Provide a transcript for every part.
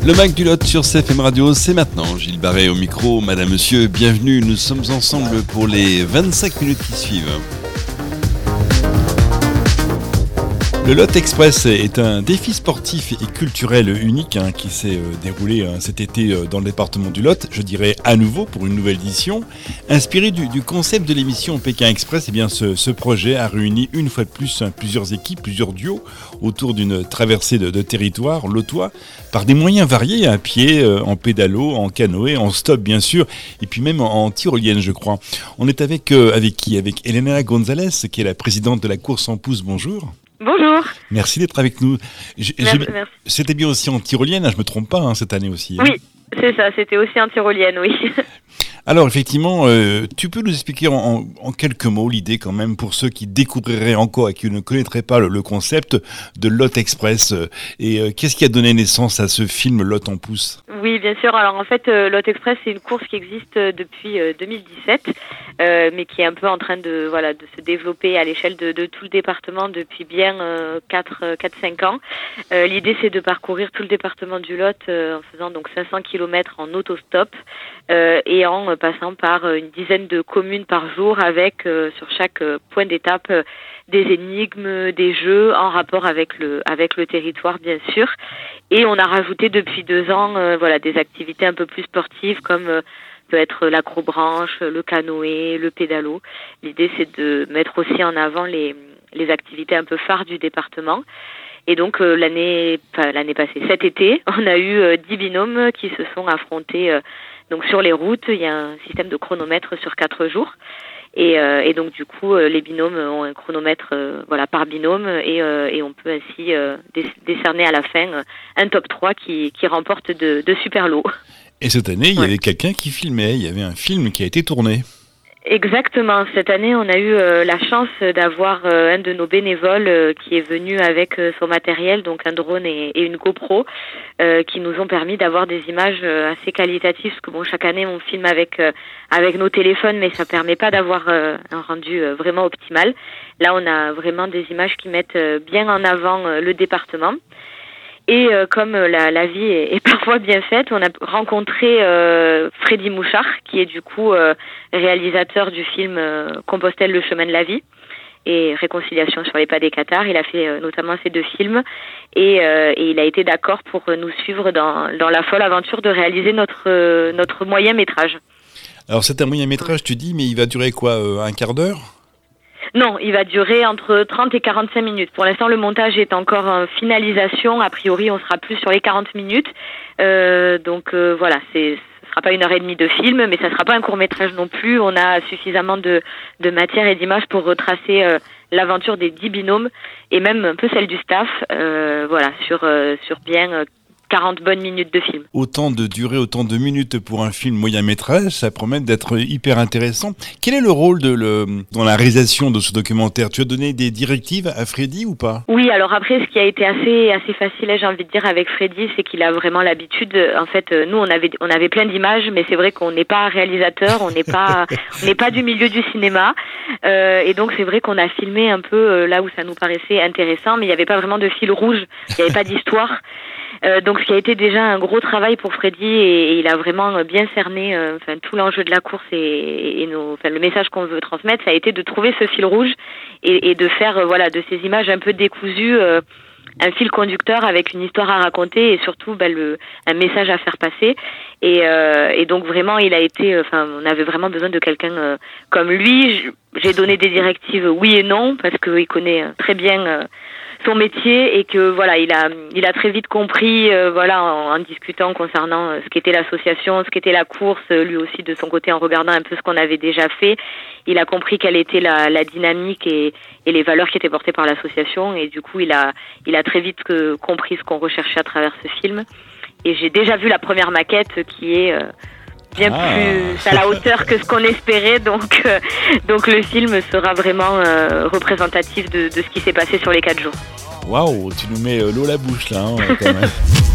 Le Mac du Lot sur CFM Radio, c'est maintenant. Gilles Barret au micro. Madame, monsieur, bienvenue. Nous sommes ensemble pour les 25 minutes qui suivent. Le Lot Express est un défi sportif et culturel unique qui s'est déroulé cet été dans le département du Lot, je dirais à nouveau pour une nouvelle édition. Inspiré du concept de l'émission Pékin Express, eh bien ce projet a réuni une fois de plus plusieurs équipes, plusieurs duos autour d'une traversée de territoire lotois par des moyens variés, à pied, en pédalo, en canoë, en stop bien sûr, et puis même en tyrolienne je crois. On est avec qui ? Avec Elena Gonzalez, qui est la présidente de la course en pouce. Bonjour. Bonjour. Merci d'être avec nous. Merci. C'était bien aussi en tyrolienne, je ne me trompe pas, cette année aussi. Oui, c'est ça, c'était aussi en tyrolienne, oui. Alors effectivement, tu peux nous expliquer en quelques mots l'idée quand même pour ceux qui découvriraient encore et qui ne connaîtraient pas le concept de Lot Express et qu'est-ce qui a donné naissance à ce film Lot en pouce ? Oui, bien sûr. Alors en fait, Lot Express, c'est une course qui existe depuis 2017, mais qui est un peu en train de se développer à l'échelle de tout le département depuis bien 4-5 ans. L'idée, c'est de parcourir tout le département du Lot en faisant donc 500 km en autostop et en passant par une dizaine de communes par jour avec sur chaque point d'étape des énigmes, des jeux en rapport avec le territoire bien sûr. Et on a rajouté depuis 2 ans des activités un peu plus sportives comme peut être l'acrobranche, le canoë, le pédalo. L'idée c'est de mettre aussi en avant les activités un peu phares du département. Et donc l'année passée, cet été, on a eu 10 binômes qui se sont affrontés donc sur les routes. Il y a un système de chronomètre sur 4 jours. Et donc du coup, les binômes ont un chronomètre par binôme et on peut ainsi décerner à la fin un top 3 qui remporte de super lots. Et cette année, il y avait quelqu'un qui filmait, il y avait un film qui a été tourné. Exactement. Cette année, on a eu la chance d'avoir un de nos bénévoles qui est venu avec son matériel, donc un drone et une GoPro, qui nous ont permis d'avoir des images assez qualitatives, parce que chaque année on filme avec nos téléphones, mais ça permet pas d'avoir un rendu vraiment optimal. Là, on a vraiment des images qui mettent bien en avant le département. Et comme la vie est parfois bien faite, on a rencontré Freddy Mouchard, qui est du coup réalisateur du film Compostelle, le chemin de la vie et Réconciliation sur les pas des Cathares. Il a fait notamment ces 2 films et il a été d'accord pour nous suivre dans la folle aventure de réaliser notre moyen métrage. Alors c'est un moyen métrage, tu dis, mais il va durer quoi, un quart d'heure ? Non, il va durer entre 30 et 45 minutes. Pour l'instant, le montage est encore en finalisation. A priori, on sera plus sur les 40 minutes. Ce sera pas 1h30 de film, mais ça sera pas un court-métrage non plus. On a suffisamment de matière et d'images pour retracer l'aventure des 10 binômes et même un peu celle du staff, sur bien 40 bonnes minutes de film. Autant de durée, autant de minutes pour un film moyen métrage, ça promet d'être hyper intéressant. Quel est le rôle dans la réalisation de ce documentaire ? Tu as donné des directives à Freddy ou pas ? Oui, alors après, ce qui a été assez facile, j'ai envie de dire, avec Freddy, c'est qu'il a vraiment l'habitude. En fait, nous, on avait plein d'images, mais c'est vrai qu'on n'est pas réalisateur, on n'est pas du milieu du cinéma, et donc c'est vrai qu'on a filmé un peu là où ça nous paraissait intéressant, mais il n'y avait pas vraiment de fil rouge, il n'y avait pas d'histoire. Donc ce qui a été déjà un gros travail pour Freddy et il a vraiment bien cerné tout l'enjeu de la course et le message qu'on veut transmettre, ça a été de trouver ce fil rouge et de faire de ces images un peu décousues un fil conducteur avec une histoire à raconter et surtout un message à faire passer et donc vraiment il a été on avait vraiment besoin de quelqu'un comme lui. J'ai donné des directives oui et non parce qu'il connaît très bien son métier et que il a très vite compris en discutant concernant ce qu'était l'association, ce qu'était la course, lui aussi de son côté en regardant un peu ce qu'on avait déjà fait, il a compris quelle était la dynamique et les valeurs qui étaient portées par l'association et du coup il a très vite compris ce qu'on recherchait à travers ce film et j'ai déjà vu la première maquette qui est bien plus à la hauteur que ce qu'on espérait, donc le film sera vraiment représentatif de ce qui s'est passé sur les 4 jours. Waouh, tu nous mets l'eau à la bouche là, quand même.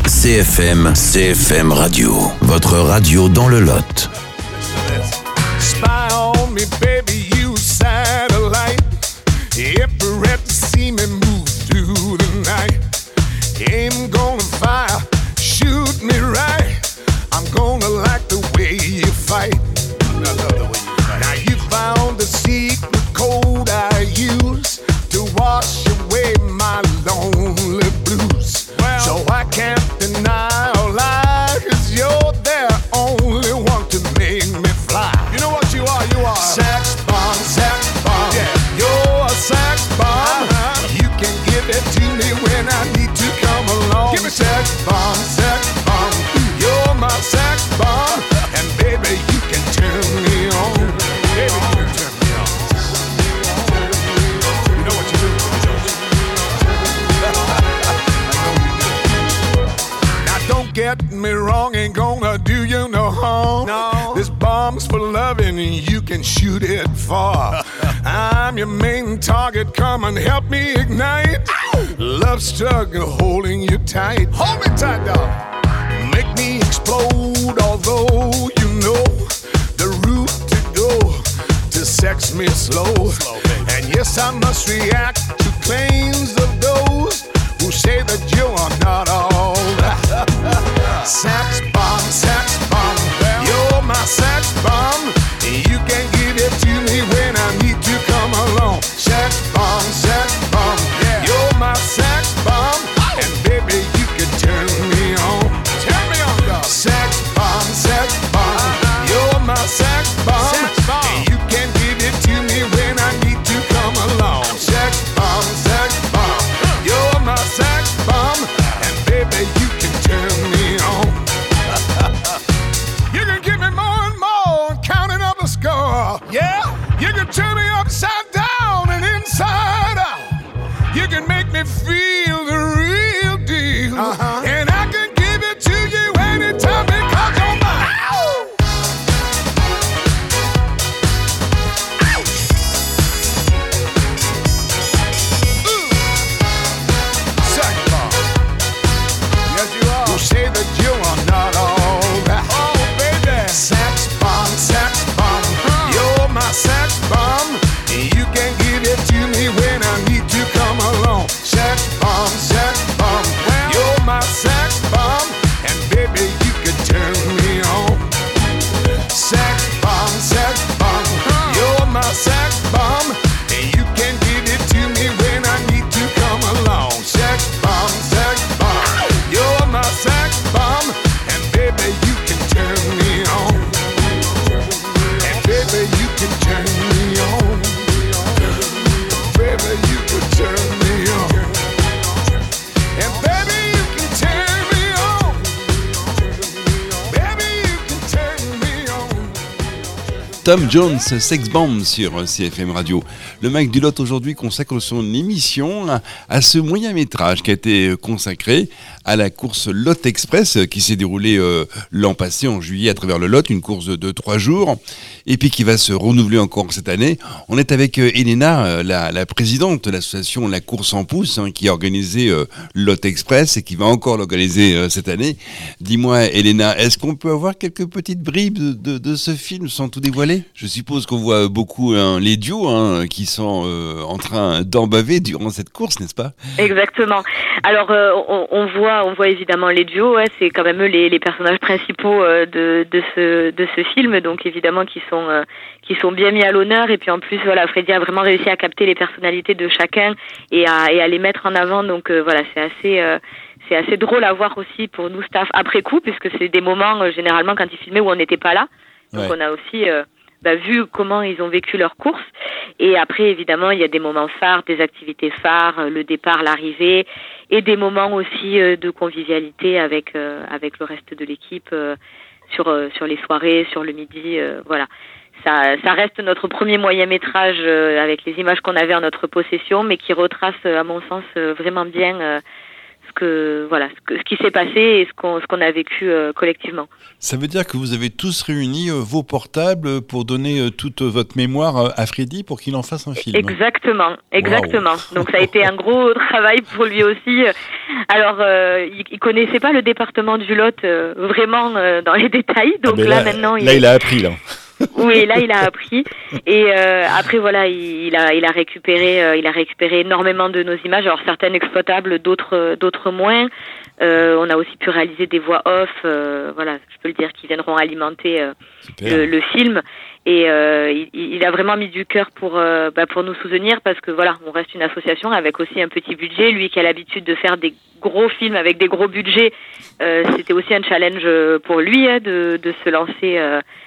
CFM Radio, votre radio dans le Lot. Spy on me, baby, you satellite. Every rep see me move through the night. Aim gonna fire, shoot me fly. You know what you are? You are sex bomb, sex bomb. Yeah, you're a sex bomb. You can give it to me when I need to come along. Give me sex bomb, sex bomb. You're my sex bomb, and baby you can turn me on. Baby you can turn me on. You know what you do? Now don't get me wrong, ain't gonna do you no harm. No. This bomb's for loving and you can shoot it far. I'm your main target, come and help me ignite. Love struggle holding you tight. Hold me tight, dog. Make me explode, although you know the route to go to sex me slow. And yes, I must react to claims of those who say that you are not all that. Sex bomb, you're my sex bomb. You can give it to me when I need to come along. Sex bomb, yeah. You're my sex bomb, and baby you can turn me on. Turn me on, dog. Sex bomb, you're my sex bomb. And you can give it to me when I need to come along. Sex bomb, you're my sex bomb, and baby you can turn me on. You can give me more and more, counting up the score. Yeah, you can turn me upside down and inside out. You can make me feel the real deal, and I can give it to you anytime because you're mine. Second bomb. Yes, you are. Who say that you are not all that? Oh, baby. Sex bomb. You're my sex bomb. You can give it to me when I need to come along. Sex bomb. You're my sex bomb, and baby you can turn me on. Sex bomb. You're my sex bomb, and you can give it to me when I need to come along. Sex bomb. You're my sex bomb, and baby you can turn me on. And baby you can turn me on. Baby you can turn me on. And baby you can turn me on. Baby you can turn me on. Tom Jones, Sex Bomb sur CFM Radio. Le Mac du Lot aujourd'hui consacre son émission à ce moyen métrage qui a été consacré à la course Lot Express qui s'est déroulée l'an passé en juillet à travers le Lot, une course de 3 jours et puis qui va se renouveler encore cette année. On est avec Elena, la présidente de l'association La Course en Pouce qui a organisé Lot Express et qui va encore l'organiser cette année. Dis-moi Elena, est-ce qu'on peut avoir quelques petites bribes de ce film sans tout dévoiler ? Je suppose qu'on voit beaucoup les duos qui sont en train d'embaver durant cette course, n'est-ce pas ? Exactement. Alors on voit évidemment les duos, c'est quand même eux les personnages principaux de ce film, donc évidemment qui sont bien mis à l'honneur, et puis en plus voilà, Freddy a vraiment réussi à capter les personnalités de chacun et à les mettre en avant, donc voilà, c'est assez drôle à voir aussi pour nous staff après coup, puisque c'est des moments généralement quand ils filmaient où on n'était pas là, donc on a aussi vu comment ils ont vécu leur course. Et après, évidemment, il y a des moments phares, des activités phares, le départ, l'arrivée, et des moments aussi de convivialité avec le reste de l'équipe sur les soirées, sur le midi, voilà. Ça reste notre premier moyen-métrage avec les images qu'on avait en notre possession, mais qui retrace, à mon sens, vraiment bien ce qui s'est passé et ce qu'on a vécu collectivement. Ça veut dire que vous avez tous réuni vos portables pour donner toute votre mémoire à Freddy pour qu'il en fasse un film. Exactement. Wow. Donc ça a été un gros travail pour lui aussi. Alors, il connaissait pas le département du Lot vraiment dans les détails. Donc maintenant, il a appris là. Oui, là il a appris et après voilà, il a récupéré énormément de nos images, alors certaines exploitables, d'autres moins. On a aussi pu réaliser des voix off, voilà, je peux le dire, qui viendront alimenter le film. Et il a vraiment mis du cœur pour nous soutenir, parce que voilà, on reste une association avec aussi un petit budget. Lui qui a l'habitude de faire des gros films avec des gros budgets, c'était aussi un challenge pour lui de se lancer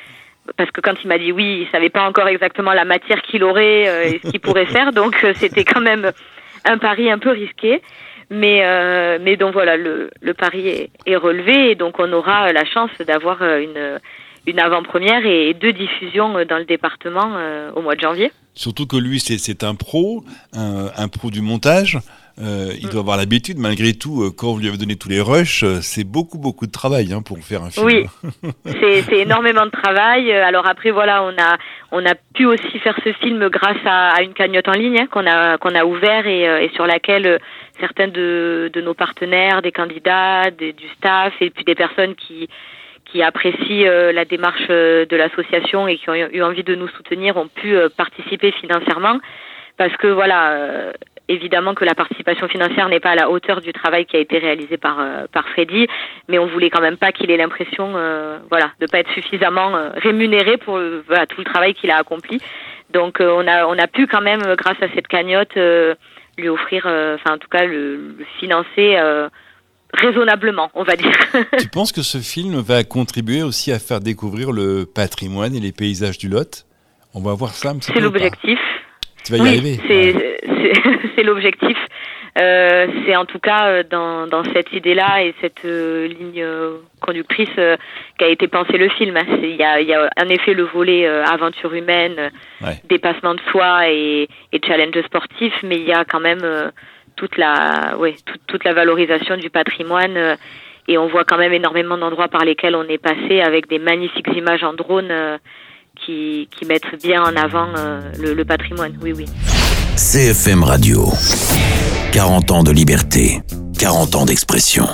parce que quand il m'a dit oui, il savait pas encore exactement la matière qu'il aurait et ce qu'il pourrait faire, donc c'était quand même un pari un peu risqué. Mais donc voilà, le pari est relevé et donc on aura la chance d'avoir une avant-première et 2 diffusions dans le département au mois de janvier. Surtout que lui, c'est un pro du montage. Il doit avoir l'habitude, malgré tout, quand vous lui avez donné tous les rushs, c'est beaucoup de travail pour faire un film. Oui, c'est énormément de travail. Alors après, voilà, on a pu aussi faire ce film grâce à une cagnotte en ligne qu'on a ouvert et sur laquelle certains de nos partenaires, des candidats, du staff et puis des personnes qui apprécient la démarche de l'association et qui ont eu envie de nous soutenir ont pu participer financièrement parce que voilà, évidemment que la participation financière n'est pas à la hauteur du travail qui a été réalisé par Freddy, mais on voulait quand même pas qu'il ait l'impression de pas être suffisamment rémunéré pour tout le travail qu'il a accompli. Donc on a pu quand même grâce à cette cagnotte lui offrir en tout cas le financer raisonnablement, on va dire. Tu penses que ce film va contribuer aussi à faire découvrir le patrimoine et les paysages du Lot ? On va voir ça un petit peu. C'est l'objectif. Tu vas y arriver. C'est l'objectif. C'est en tout cas dans cette idée-là et cette ligne conductrice qu'a été pensé le film. Il y a en effet le volet aventure humaine, dépassement de soi et challenge sportif, mais il y a quand même toute la valorisation du patrimoine et on voit quand même énormément d'endroits par lesquels on est passé avec des magnifiques images en drone qui mettent bien en avant le patrimoine. Oui. CFM Radio. 40 ans de liberté, 40 ans d'expression.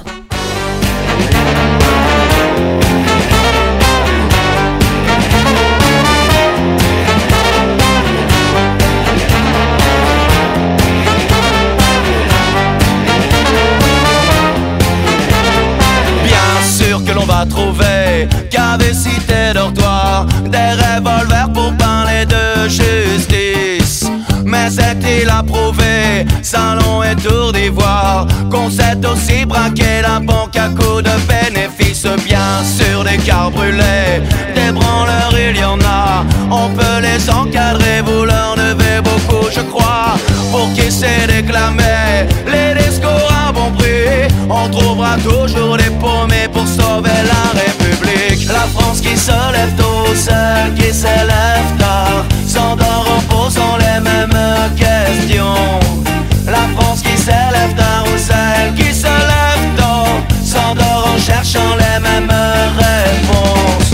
Que l'on va trouver cave, cité, dortoir, des revolvers pour parler de justice. Mais c'est-il approuvé, salon et tour d'ivoire, qu'on sait aussi braquer la banque à coups de bénéfices. Bien sûr des cars brûlés, des branleurs il y en a, on peut les encadrer, vous leur devez beaucoup je crois, pour qui s'est déclamé les discours à bon prix. On trouvera toujours des paumés pour sauver la République. La France qui se lève tôt, celle qui s'élève tard, s'endort en posant les mêmes questions. La France qui s'élève tard ou celle qui se lève tôt, s'endort en cherchant les mêmes réponses.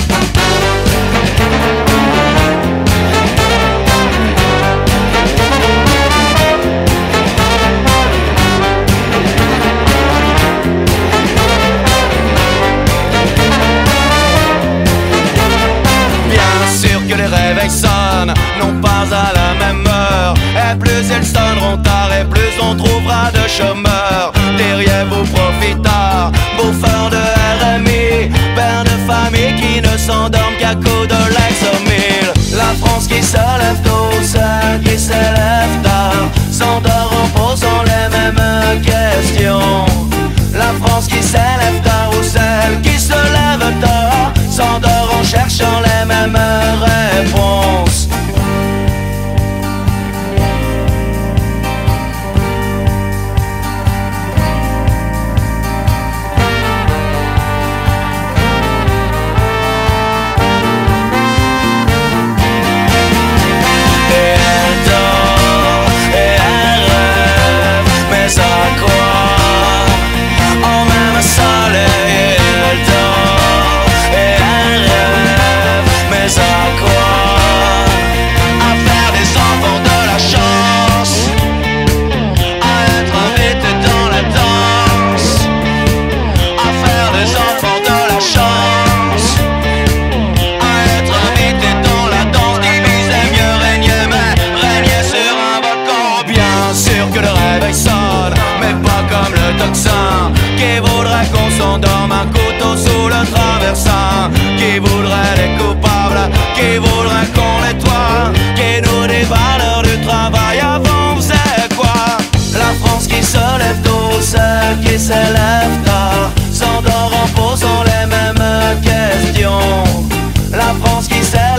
Que les réveils sonnent, non pas à la même heure. Et plus ils sonneront tard, et plus on trouvera de chômeurs. Derrière vous profiteurs, bouffeurs de RMI, pères de famille qui ne s'endorment qu'à coups de l'ex-mille. La France qui se lève tôt, celle qui s'élève tard, s'endort en posant les mêmes questions. La France qui s'élève tard ou celle qui se lève tard, s'endort en cherchant les mêmes réponses. Et elle dort, et elle rêve, mais à quoi? En même soleil, elle dort, et elle rêve, mais à quoi? À faire des enfants de la chance, à être invité dans la danse, à faire des enfants de la chance, à être invité dans la danse, diviser mieux régner, mais régner sur un volcan. Bien sûr que le réveil sonne, mais pas comme le tocsin, qui voudrait qu'on s'endorme un couteau sous le traversin, qui voudrait les coupables, qui voudrait qu'on nettoie, qui nous dit valeur du travail avant on faisait quoi? La France qui se lève tôt, celle qui s'élève tard, s'endort en posant les mêmes questions. La France qui s'élève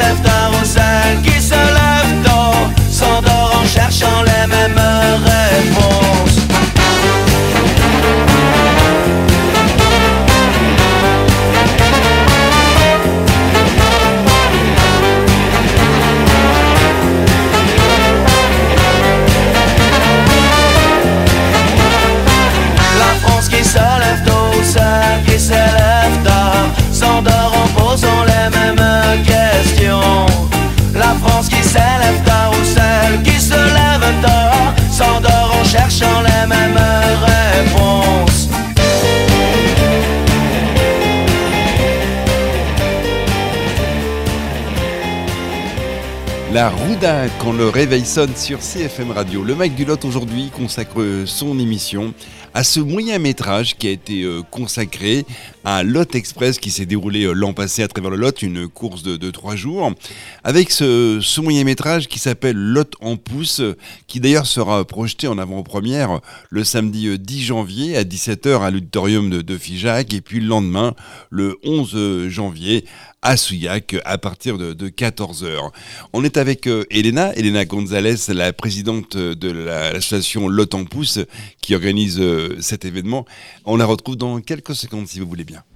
La Rouda, quand le réveil sonne sur CFM Radio. Le Mac du Lot aujourd'hui consacre son émission à ce moyen métrage qui a été consacré à Lot Express qui s'est déroulé l'an passé à travers le Lot, une course de 3 jours, avec ce moyen métrage qui s'appelle Lot en pouce, qui d'ailleurs sera projeté en avant-première le samedi 10 janvier à 17h à l'auditorium de Figeac, et puis le lendemain, le 11 janvier, à Souillac à partir de 14h. On est avec Elena Gonzalez, la présidente de l'association Lot en pouce qui organise cet événement. On la retrouve dans quelques secondes si vous voulez bien.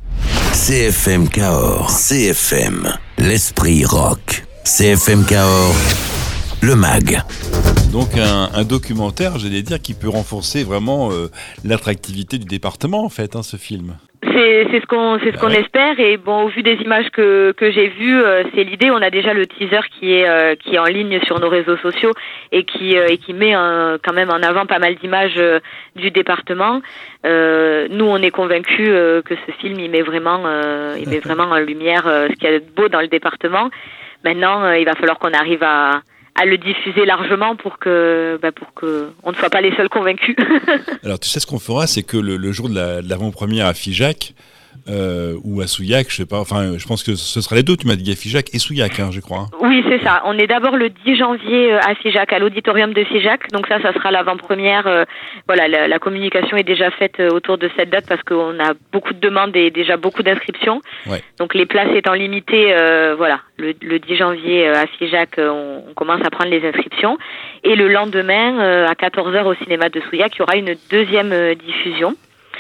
CFM Cahors, CFM, l'esprit rock. CFM Cahors, le MAG. Donc un documentaire, j'allais dire, qui peut renforcer vraiment l'attractivité du département en fait, ce film. C'est ce qu'on espère, et bon, au vu des images que j'ai vues, c'est l'idée. On a déjà le teaser qui est en ligne sur nos réseaux sociaux et qui met quand même en avant pas mal d'images du département. Nous, on est convaincus que ce film il met vraiment en lumière ce qu'il y a de beau dans le département. Maintenant, il va falloir qu'on arrive à le diffuser largement pour que on ne soit pas les seuls convaincus. Alors tu sais ce qu'on fera, c'est que le jour de l'avant-première à Figeac ou à Souillac, je sais pas, enfin je pense que ce sera les deux, tu m'as dit à Figeac et Souillac, je crois. Oui, c'est ça. On est d'abord le 10 janvier à Figeac, à l'auditorium de Figeac, donc ça sera l'avant-première. Voilà, la communication est déjà faite autour de cette date parce qu'on a beaucoup de demandes et déjà beaucoup d'inscriptions. Ouais. Donc les places étant limitées, voilà, le 10 janvier à Figeac, on commence à prendre les inscriptions. Et le lendemain, à 14h au cinéma de Souillac, il y aura une deuxième diffusion.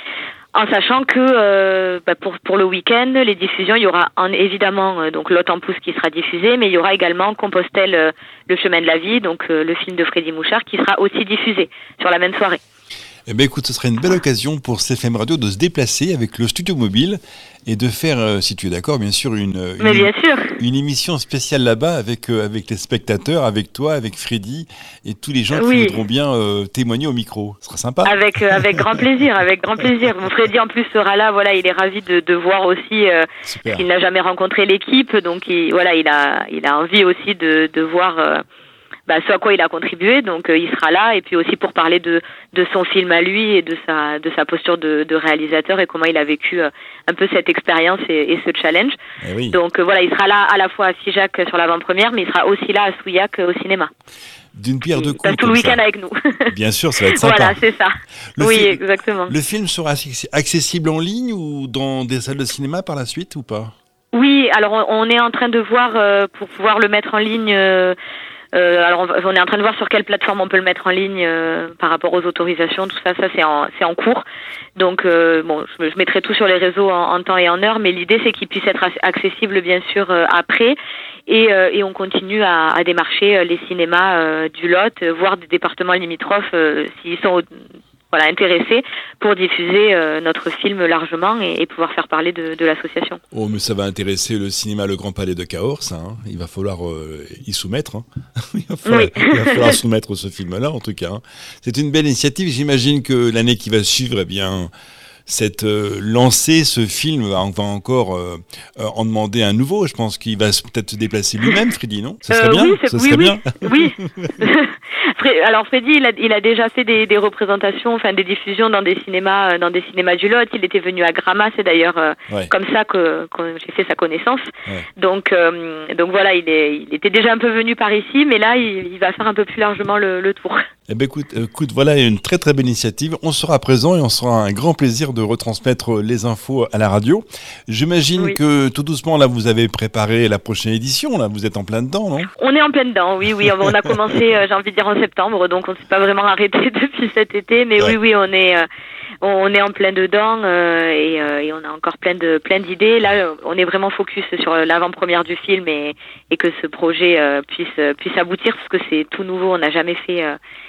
En sachant que pour le week-end, les diffusions, il y aura évidemment donc Lot en pouce qui sera diffusé, mais il y aura également Compostelle, le chemin de la vie, donc le film de Freddy Mouchard, qui sera aussi diffusé sur la même soirée. Eh bien, écoute, ce serait une belle occasion pour CFM Radio de se déplacer avec le studio mobile et de faire, si tu es d'accord, bien sûr, une émission spéciale là-bas avec les spectateurs, avec toi, avec Freddy et tous les gens qui voudront bien témoigner au micro. Ce sera sympa. Avec grand plaisir, avec grand plaisir. Bon, Freddy en plus sera là, voilà, il est ravi de voir aussi parce qu'il n'a jamais rencontré l'équipe, donc il a envie aussi de voir ce à quoi il a contribué, donc il sera là, et puis aussi pour parler de son film à lui et de sa posture de réalisateur et comment il a vécu un peu cette expérience et ce challenge. Oui. Donc voilà, il sera là à la fois à Figeac sur l'avant-première, mais il sera aussi là à Souillac au cinéma. D'une pierre deux coups. Tout le week-end avec nous. Bien sûr, ça va être sympa. Voilà, c'est ça. Exactement. Le film sera accessible en ligne ou dans des salles de cinéma par la suite ou pas ? Oui, alors on est en train de voir pour pouvoir le mettre en ligne. Alors on est en train de voir sur quelle plateforme on peut le mettre en ligne par rapport aux autorisations, tout ça c'est en cours. Donc je mettrai tout sur les réseaux en temps et en heure, mais l'idée c'est qu'il puisse être accessible bien sûr après, et on continue à démarcher les cinémas du Lot, voire des départements limitrophes s'ils sont intéressés pour diffuser notre film largement et pouvoir faire parler de l'association. Oh, mais ça va intéresser le cinéma Le Grand Palais de Cahors, ça. Il va falloir y soumettre. Il va falloir soumettre ce film-là, en tout cas. C'est une belle initiative. J'imagine que l'année qui va suivre, cette lancée, ce film va encore en demander un nouveau. Je pense qu'il va peut-être se déplacer lui-même, Freddy, non ? Ça serait bien. Oui. Alors Freddy, il a déjà fait des représentations, des diffusions dans des cinémas du Lot. Il était venu à Gramat, c'est d'ailleurs comme ça que j'ai fait sa connaissance. Ouais. Donc voilà, il était déjà un peu venu par ici, mais là il va faire un peu plus largement le tour. Eh ben écoute, voilà une très très belle initiative. On sera présent et on sera un grand plaisir de retransmettre les infos à la radio. J'imagine que tout doucement là vous avez préparé la prochaine édition. Là, vous êtes en plein dedans, non ? On est en plein dedans. Oui. On a commencé, j'ai envie de dire en septembre, donc on ne s'est pas vraiment arrêté depuis cet été. Mais oui, on est en plein dedans et on a encore plein d'idées. Là, on est vraiment focus sur l'avant-première du film et que ce projet puisse aboutir parce que c'est tout nouveau. On n'a jamais fait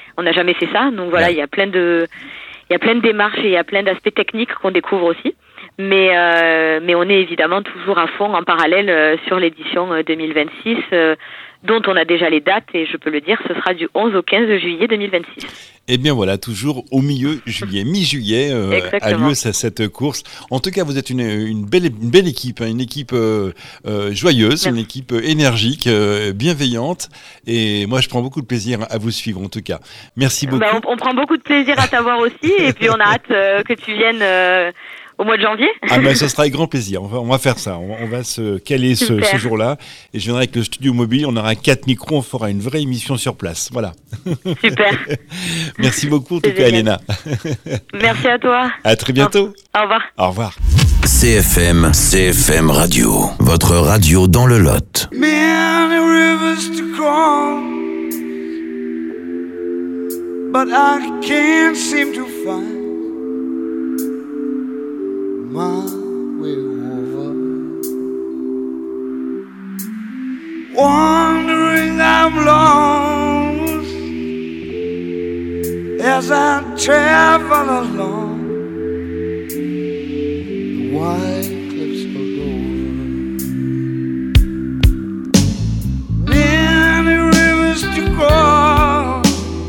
ça. Donc voilà, il y a plein de démarches et il y a plein d'aspects techniques qu'on découvre aussi. Mais on est évidemment toujours à fond en parallèle sur l'édition 2026, dont on a déjà les dates, et je peux le dire, ce sera du 11 au 15 juillet 2026. Et bien voilà, toujours au milieu juillet, mi-juillet, a lieu cette course. En tout cas, vous êtes une belle équipe, hein, une équipe joyeuse, une équipe énergique, bienveillante. Et moi, je prends beaucoup de plaisir à vous suivre, en tout cas. Merci beaucoup. On prend beaucoup de plaisir à t'avoir aussi, et puis on a hâte que tu viennes au mois de janvier. Ah ben, ça sera avec grand plaisir. On va faire ça. On va se caler ce jour-là. Et je viendrai avec le studio mobile. On aura 4 micros. On fera une vraie émission sur place. Voilà. Super. Merci beaucoup, en tout cas, Elena. Merci à toi. À très bientôt. Au revoir. Au revoir. CFM Radio. Votre radio dans le Lot. Many rivers to cross, but I can't seem to find my way over. Wandering I'm lost as I travel along the white cliffs of Dover. Many rivers to cross,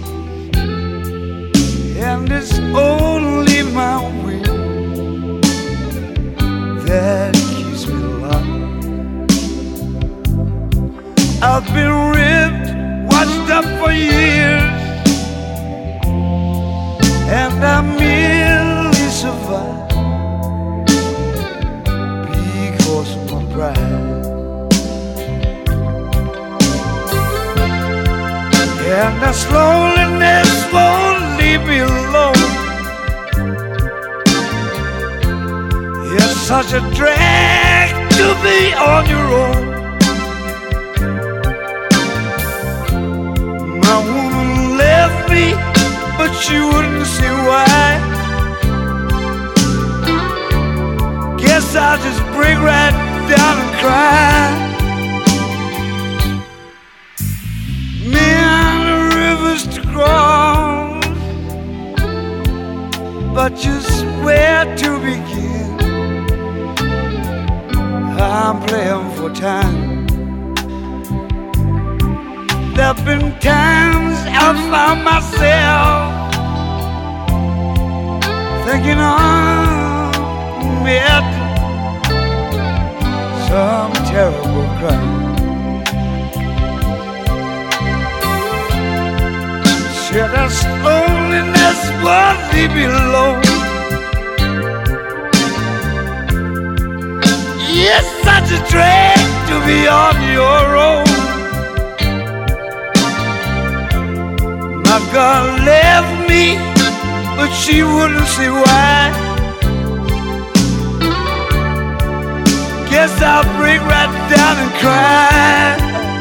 and it's only my way that keeps me alive. I've been ripped, watched up for years, and I merely survive because of my pride. And the loneliness won't leave me alone. It's such a drag to be on your own. My woman left me, but she wouldn't see why. Guess I'll just break right down and cry. Many rivers to cross, but just where to begin? I'm playing for time. There've been times I found myself thinking I met some terrible crime. Sure, this loneliness won't leave me alone. It's such a drag to be on your own. My girl left me, but she wouldn't see why. Guess I'll break right down and cry.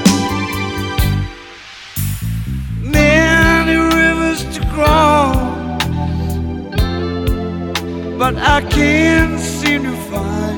Many rivers to cross, but I can't seem to find